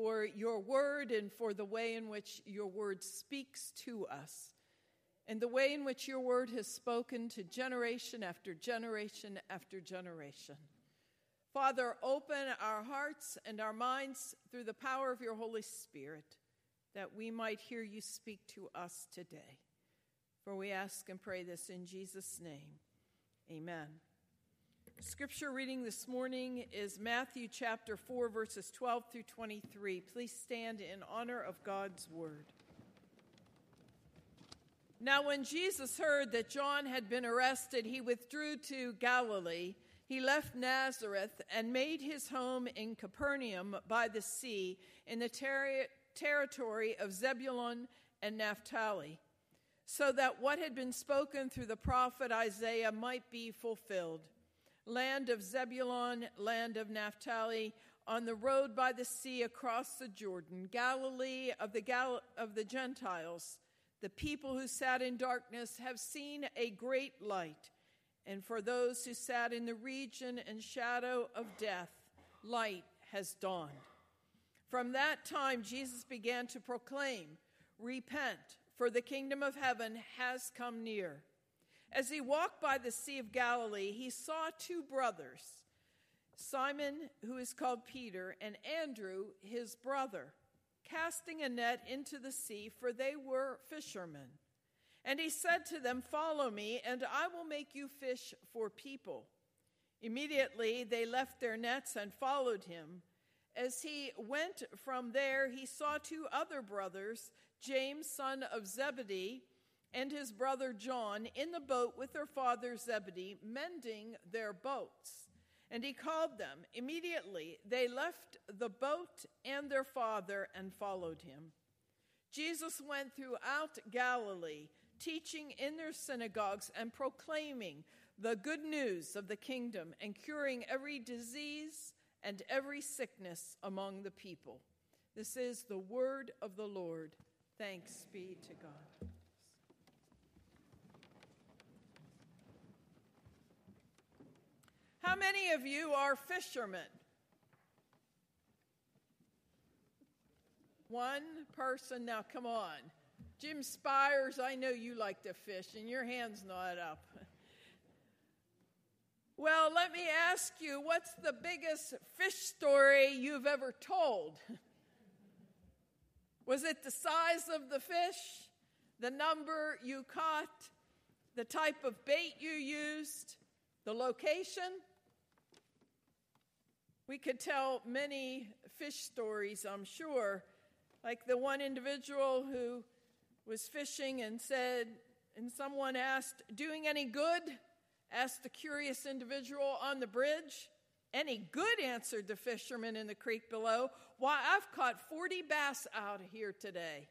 for your word and for the way in which your word speaks to us, and the way in which your word has spoken to generation after generation after generation. Father, open our hearts and our minds through the power of your Holy Spirit, that we might hear you speak to us today. For we ask and pray this in Jesus' name. Amen. Scripture reading this morning is Matthew chapter 4, verses 12 through 23. Please stand in honor of God's word. Now, when Jesus heard that John had been arrested, he withdrew to Galilee. He left Nazareth and made his home in Capernaum by the sea, in the territory of Zebulun and Naphtali, so that what had been spoken through the prophet Isaiah might be fulfilled. Land of Zebulun, land of Naphtali, on the road by the sea across the Jordan, Galilee of the Gentiles. The people who sat in darkness have seen a great light, and for those who sat in the region and shadow of death, light has dawned. From that time, Jesus began to proclaim, "Repent, for the kingdom of heaven has come near." As he walked by the Sea of Galilee, he saw two brothers, Simon, who is called Peter, and Andrew, his brother, casting a net into the sea, for they were fishermen. And he said to them, "Follow me, and I will make you fish for people." Immediately they left their nets and followed him. As he went from there, he saw two other brothers, James, son of Zebedee, and his brother John, in the boat with their father Zebedee, mending their boats. And he called them. Immediately they left the boat and their father and followed him. Jesus went throughout Galilee, teaching in their synagogues and proclaiming the good news of the kingdom and curing every disease and every sickness among the people. This is the word of the Lord. Thanks be to God. How many of you are fishermen? One person. Now, come on. Jim Spires, I know you like to fish, and your hand's not up. Well, let me ask you, what's the biggest fish story you've ever told? Was it the size of the fish, the number you caught, the type of bait you used, the location? We could tell many fish stories, I'm sure, like the one individual who was fishing and said, and someone asked, "Doing any good?" asked the curious individual on the bridge. "Any good?" answered the fisherman in the creek below. "Why, I've caught 40 bass out here today."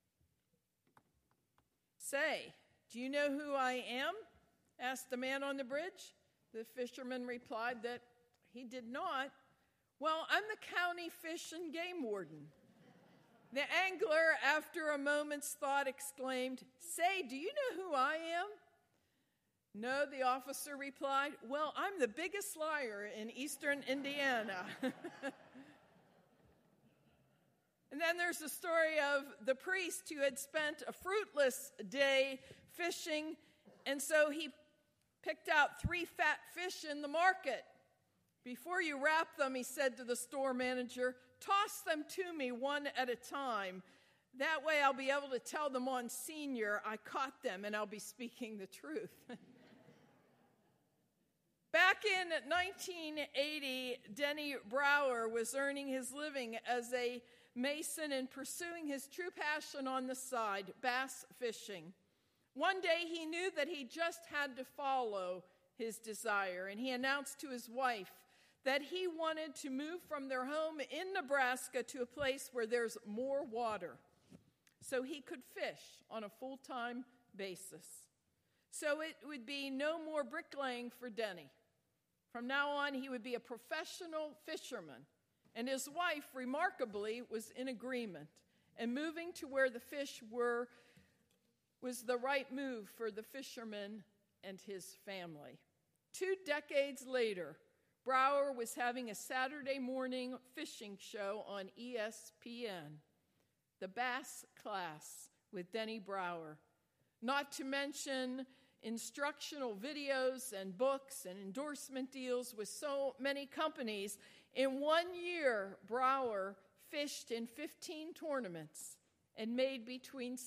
"Say, do you know who I am?" asked the man on the bridge. The fisherman replied that he did not. "Well, I'm the county fish and game warden." The angler, after a moment's thought, exclaimed, "Say, do you know who I am?" "No," the officer replied. "Well, I'm the biggest liar in eastern Indiana." And then there's the story of the priest who had spent a fruitless day fishing, and so he picked out 3 fat fish in the market. "Before you wrap them," he said to the store manager, "toss them to me one at a time. That way I'll be able to tell the Monsignor I caught them, and I'll be speaking the truth." Back in 1980, Denny Brower was earning his living as a mason and pursuing his true passion on the side, bass fishing. One day he knew that he just had to follow his desire, and he announced to his wife that he wanted to move from their home in Nebraska to a place where there's more water so he could fish on a full-time basis. So it would be no more bricklaying for Denny. From now on, he would be a professional fisherman, and his wife, remarkably, was in agreement, and moving to where the fish were was the right move for the fisherman and his family. 2 decades later, Brower was having a Saturday morning fishing show on ESPN, The Bass Class with Denny Brower. Not to mention instructional videos and books and endorsement deals with so many companies. In 1 year, Brower fished in 15 tournaments and made between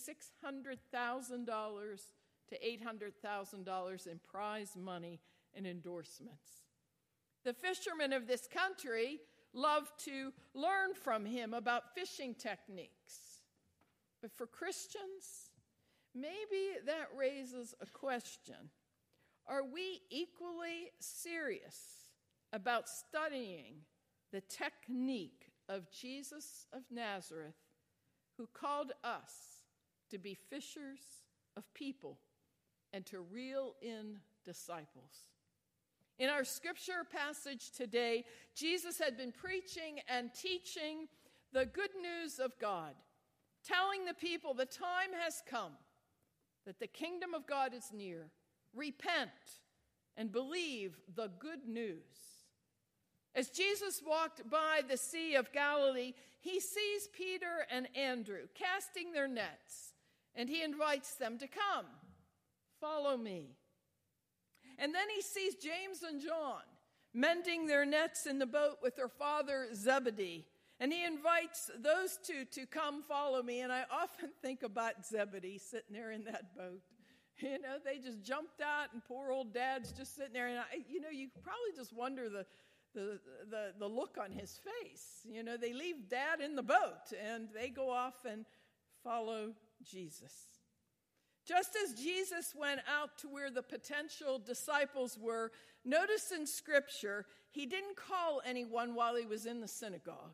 $600,000 to $800,000 in prize money and endorsements. The fishermen of this country love to learn from him about fishing techniques. But for Christians, maybe that raises a question. Are we equally serious about studying the technique of Jesus of Nazareth, who called us to be fishers of people and to reel in disciples? In our scripture passage today, Jesus had been preaching and teaching the good news of God, telling the people the time has come, that the kingdom of God is near. Repent and believe the good news. As Jesus walked by the Sea of Galilee, he sees Peter and Andrew casting their nets, and he invites them to come, follow me. And then he sees James and John mending their nets in the boat with their father Zebedee. And he invites those two to come follow me. And I often think about Zebedee sitting there in that boat. You know, they just jumped out and poor old Dad's just sitting there. And, you probably just wonder the look on his face. You know, they leave Dad in the boat and they go off and follow Jesus. Just as Jesus went out to where the potential disciples were, notice in Scripture, he didn't call anyone while he was in the synagogue.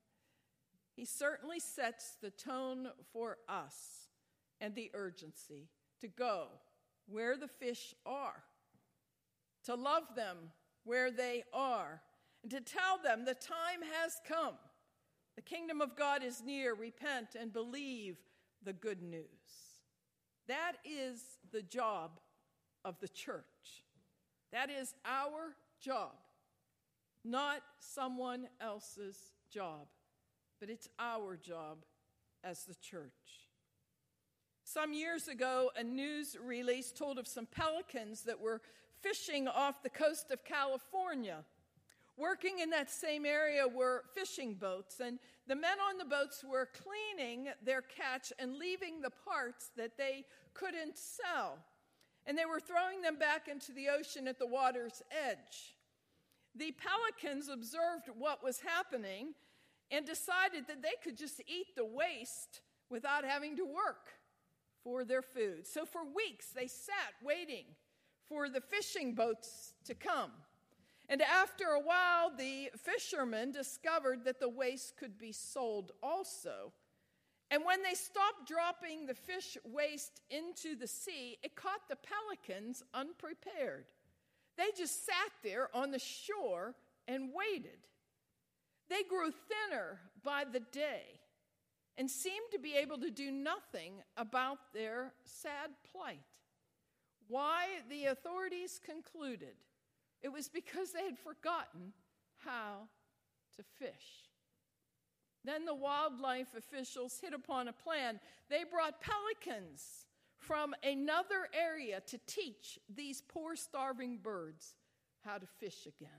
He certainly sets the tone for us and the urgency to go where the fish are, to love them where they are, and to tell them the time has come. The kingdom of God is near. Repent and believe the good news. That is the job of the church. That is our job, not someone else's job, but it's our job as the church. Some years ago, a news release told of some pelicans that were fishing off the coast of California. Working in that same area were fishing boats, and the men on the boats were cleaning their catch and leaving the parts that they couldn't sell. And they were throwing them back into the ocean at the water's edge. The pelicans observed what was happening and decided that they could just eat the waste without having to work for their food. So for weeks they sat waiting for the fishing boats to come. And after a while, the fishermen discovered that the waste could be sold also. And when they stopped dropping the fish waste into the sea, it caught the pelicans unprepared. They just sat there on the shore and waited. They grew thinner by the day and seemed to be able to do nothing about their sad plight. Why? The authorities concluded it was because they had forgotten how to fish. Then the wildlife officials hit upon a plan. They brought pelicans from another area to teach these poor starving birds how to fish again.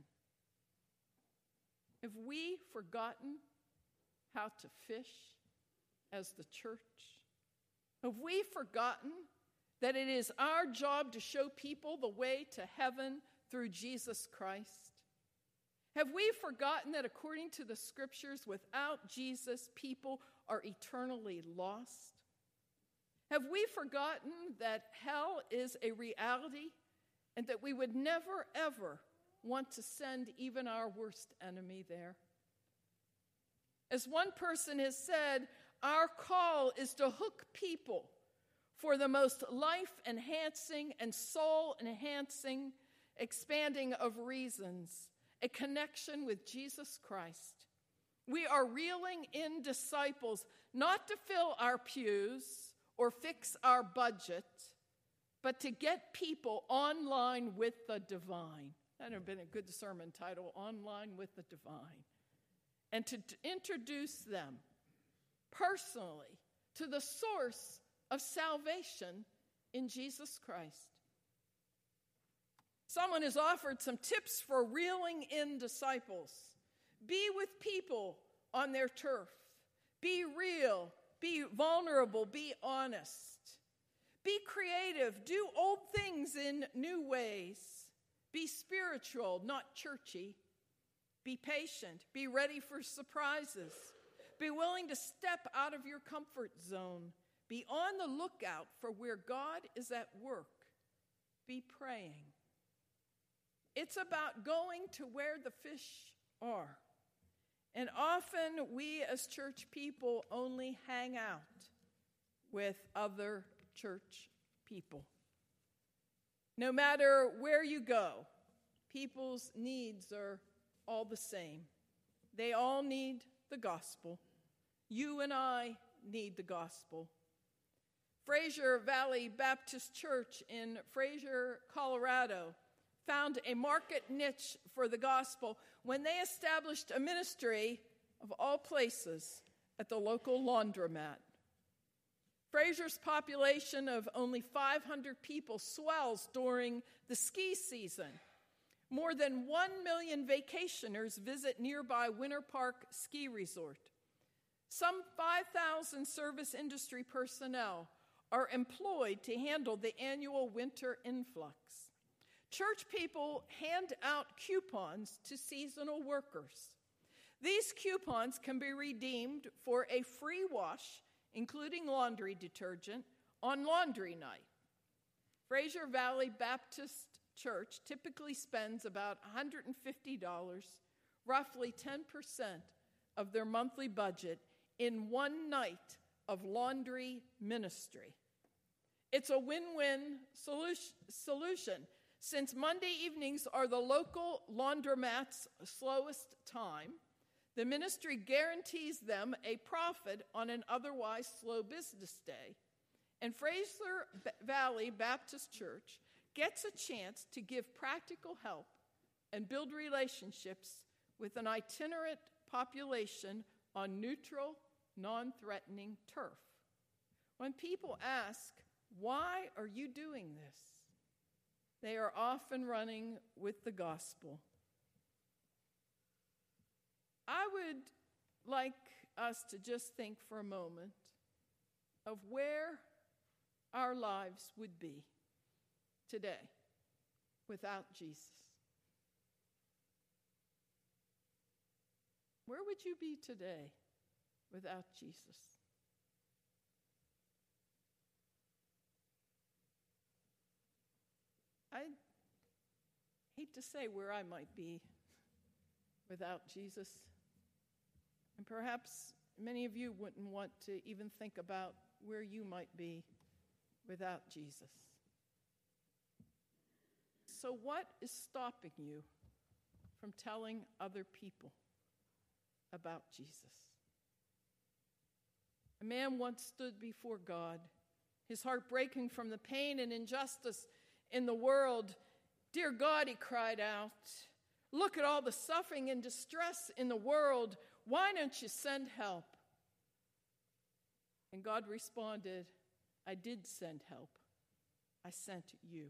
Have we forgotten how to fish as the church? Have we forgotten that it is our job to show people the way to heaven through Jesus Christ? Have we forgotten that according to the Scriptures, without Jesus, people are eternally lost? Have we forgotten that hell is a reality and that we would never, ever want to send even our worst enemy there? As one person has said, our call is to hook people for the most life-enhancing and soul-enhancing expanding of reasons, a connection with Jesus Christ. We are reeling in disciples, not to fill our pews or fix our budget, but to get people online with the divine. That would have been a good sermon title, Online with the Divine. And to introduce them personally to the source of salvation in Jesus Christ. Someone has offered some tips for reeling in disciples. Be with people on their turf. Be real. Be vulnerable. Be honest. Be creative. Do old things in new ways. Be spiritual, not churchy. Be patient. Be ready for surprises. Be willing to step out of your comfort zone. Be on the lookout for where God is at work. Be praying. It's about going to where the fish are. And often we as church people only hang out with other church people. No matter where you go, people's needs are all the same. They all need the gospel. You and I need the gospel. Fraser Valley Baptist Church in Fraser, Colorado, found a market niche for the gospel when they established a ministry, of all places, at the local laundromat. Fraser's population of only 500 people swells during the ski season. More than 1 million vacationers visit nearby Winter Park Ski Resort. Some 5,000 service industry personnel are employed to handle the annual winter influx. Church people hand out coupons to seasonal workers. These coupons can be redeemed for a free wash, including laundry detergent, on laundry night. Fraser Valley Baptist Church typically spends about $150, roughly 10% of their monthly budget, in one night of laundry ministry. It's a win-win solution. Since Monday evenings are the local laundromat's slowest time, the ministry guarantees them a profit on an otherwise slow business day. And Fraser Valley Baptist Church gets a chance to give practical help and build relationships with an itinerant population on neutral, non-threatening turf. When people ask, "Why are you doing this?" they are often running with the gospel. I would like us to just think for a moment of where our lives would be today without Jesus. Where would you be today without Jesus? I hate to say where I might be without Jesus. And perhaps many of you wouldn't want to even think about where you might be without Jesus. So what is stopping you from telling other people about Jesus? A man once stood before God, his heart breaking from the pain and injustice in the world. "Dear God," he cried out, "look at all the suffering and distress in the world. Why don't you send help?" And God responded, "I did send help. I sent you."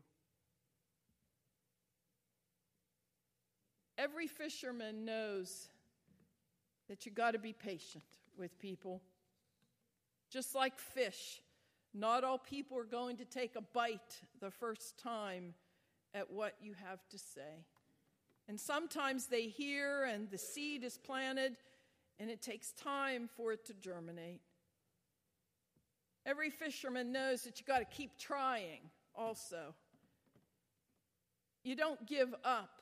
Every fisherman knows that you got to be patient with people. Just like fish, not all people are going to take a bite the first time at what you have to say. And sometimes they hear and the seed is planted, and it takes time for it to germinate. Every fisherman knows that you got to keep trying also. You don't give up.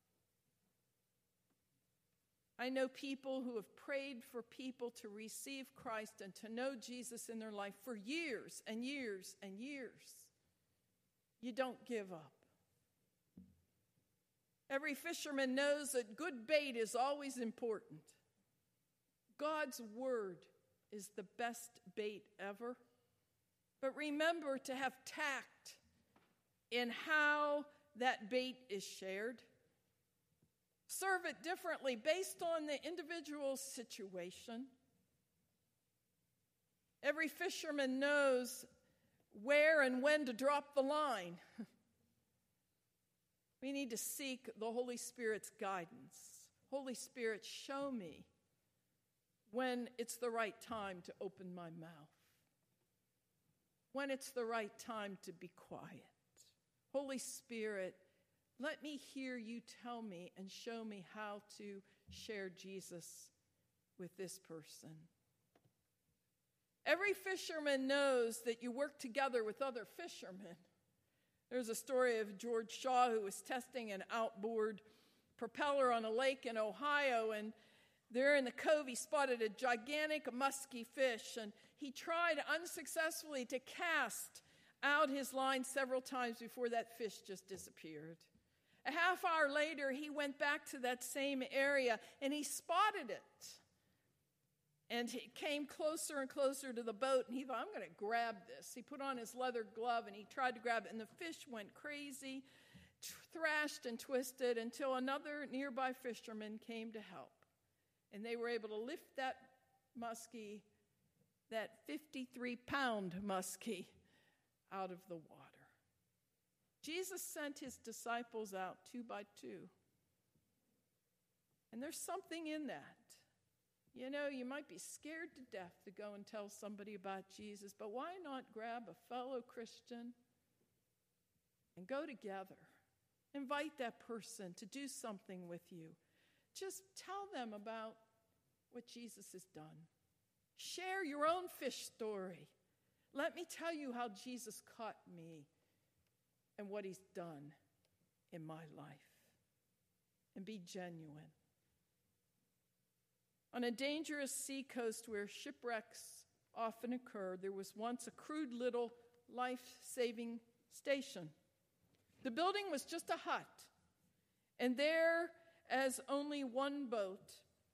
I know people who have prayed for people to receive Christ and to know Jesus in their life for years and years and years. You don't give up. Every fisherman knows that good bait is always important. God's word is the best bait ever. But remember to have tact in how that bait is shared. serve it differently based on the individual situation. Every fisherman knows where and when to drop the line. We need to seek the Holy Spirit's guidance. Holy Spirit, show me when it's the right time to open my mouth, when it's the right time to be quiet. Holy Spirit, let me hear you tell me and show me how to share Jesus with this person. Every fisherman knows that you work together with other fishermen. There's a story of George Shaw who was testing an outboard propeller on a lake in Ohio, and there in the cove he spotted a gigantic musky fish, and he tried unsuccessfully to cast out his line several times before that fish just disappeared. A half hour later, he went back to that same area, and he spotted it. And he came closer and closer to the boat, and he thought, I'm going to grab this. He put on his leather glove, and he tried to grab it, and the fish went crazy, thrashed and twisted, until another nearby fisherman came to help. And they were able to lift that muskie, that 53-pound muskie, out of the water. Jesus sent his disciples out 2 by 2. And there's something in that. You know, you might be scared to death to go and tell somebody about Jesus, but why not grab a fellow Christian and go together? Invite that person to do something with you. Just tell them about what Jesus has done. Share your own fish story. Let me tell you how Jesus caught me and what he's done in my life. And be genuine. On a dangerous seacoast where shipwrecks often occur, there was once a crude little life-saving station. The building was just a hut, and there as only one boat.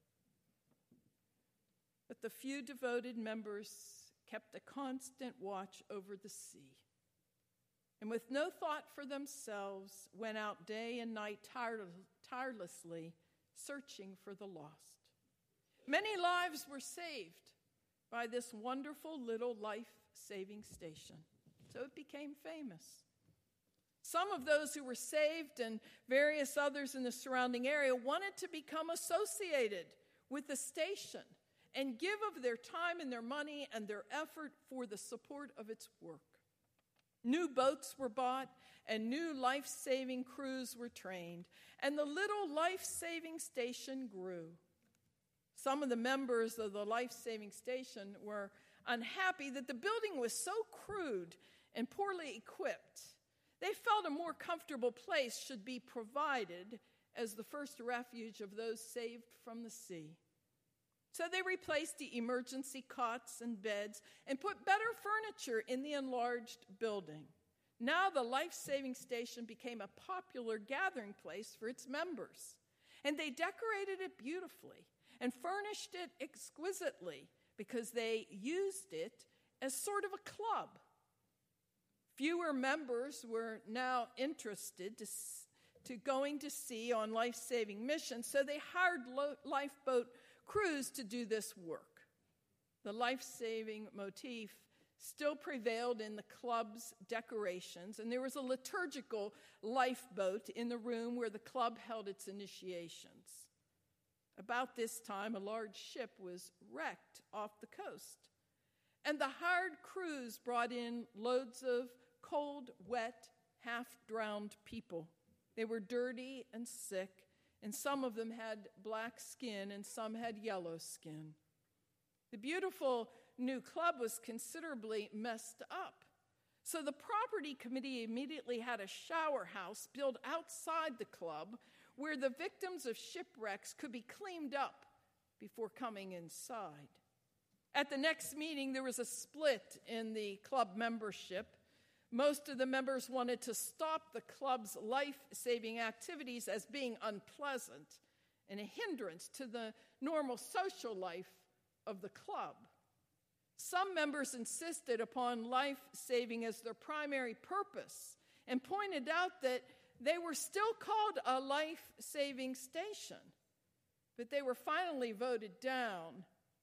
But the few devoted members kept a constant watch over the sea, and with no thought for themselves, went out day and night tirelessly searching for the lost. Many lives were saved by this wonderful little life-saving station, so it became famous. Some of those who were saved and various others in the surrounding area wanted to become associated with the station and give of their time and their money and their effort for the support of its work. New boats were bought and new life-saving crews were trained, and the little life-saving station grew. Some of the members of the life-saving station were unhappy that the building was so crude and poorly equipped. They felt a more comfortable place should be provided as the first refuge of those saved from the sea. So they replaced the emergency cots and beds and put better furniture in the enlarged building. Now the life-saving station became a popular gathering place for its members, and they decorated it beautifully and furnished it exquisitely because they used it as sort of a club. Fewer members were now interested to going to sea on life-saving missions, so they hired lifeboat crews to do this work. The life-saving motif still prevailed in the club's decorations, and there was a liturgical lifeboat in the room where the club held its initiations. About this time, a large ship was wrecked off the coast, and the hired crews brought in loads of cold, wet, half-drowned people. They were dirty and sick, and some of them had black skin and some had yellow skin. The beautiful new club was considerably messed up. So the property committee immediately had a shower house built outside the club where the victims of shipwrecks could be cleaned up before coming inside. At the next meeting, there was a split in the club membership. Most of the members wanted to stop the club's life-saving activities as being unpleasant and a hindrance to the normal social life of the club. Some members insisted upon life-saving as their primary purpose and pointed out that they were still called a life-saving station, but they were finally voted down.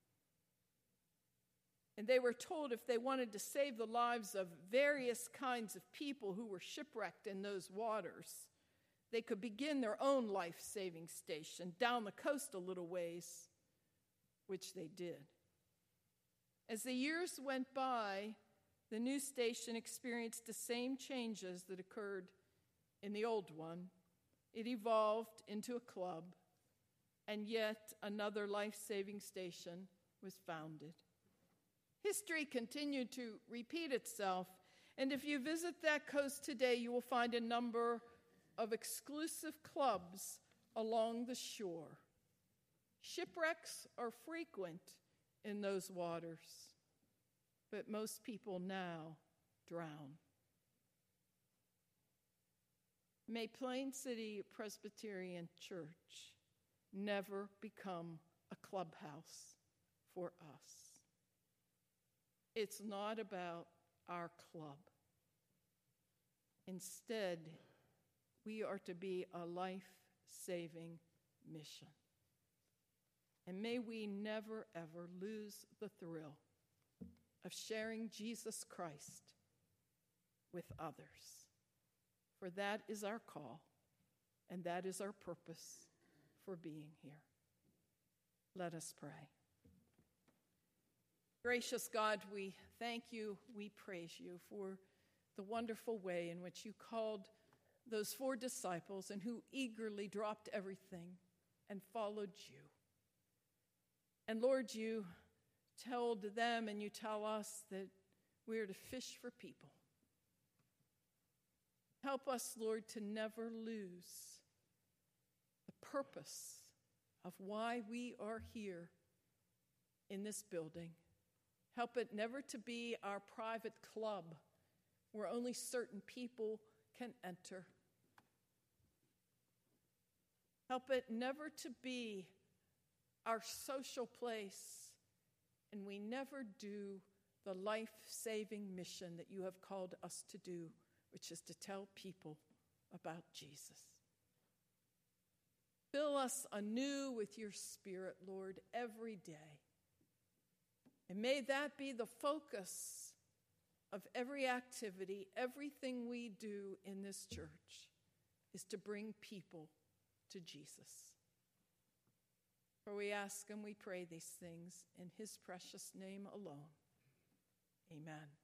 And they were told if they wanted to save the lives of various kinds of people who were shipwrecked in those waters, they could begin their own life-saving station down the coast a little ways, which they did. As the years went by, the new station experienced the same changes that occurred in the old one. It evolved into a club, and yet another life-saving station was founded. History continued to repeat itself, and if you visit that coast today, you will find a number of exclusive clubs along the shore. Shipwrecks are frequent in those waters, but most people now drown. May Plain City Presbyterian Church never become a clubhouse for us. It's not about our club. Instead, we are to be a life-saving mission. And may we never, ever lose the thrill of sharing Jesus Christ with others. For that is our call, and that is our purpose for being here. Let us pray. Gracious God, we thank you, we praise you for the wonderful way in which you called those 4 disciples and who eagerly dropped everything and followed you. And Lord, you told them and you tell us that we are to fish for people. Help us, Lord, to never lose the purpose of why we are here in this building. Help it never to be our private club where only certain people can enter. Help it never to be our social place, and we never do the life-saving mission that you have called us to do, which is to tell people about Jesus. Fill us anew with your Spirit, Lord, every day. And may that be the focus of every activity, everything we do in this church, is to bring people to Jesus. For we ask and we pray these things in his precious name alone. Amen.